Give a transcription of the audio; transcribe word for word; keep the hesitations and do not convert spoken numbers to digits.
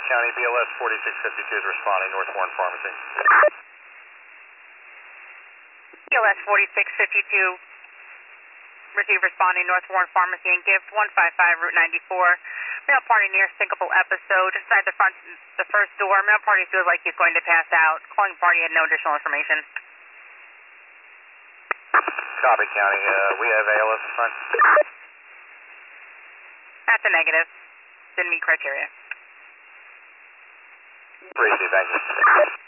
County, B L S forty-six fifty-two is responding, North Warren Pharmacy. B L S forty-six fifty-two, receive responding, North Warren Pharmacy and gift one five five Route ninety-four. Male party near syncopal episode, inside the front, the first door. Male party feels like he's going to pass out. Calling party had no additional information. Copy, County. Uh, we have A L S in front. That's a negative. Didn't meet criteria. Appreciate it, thank you.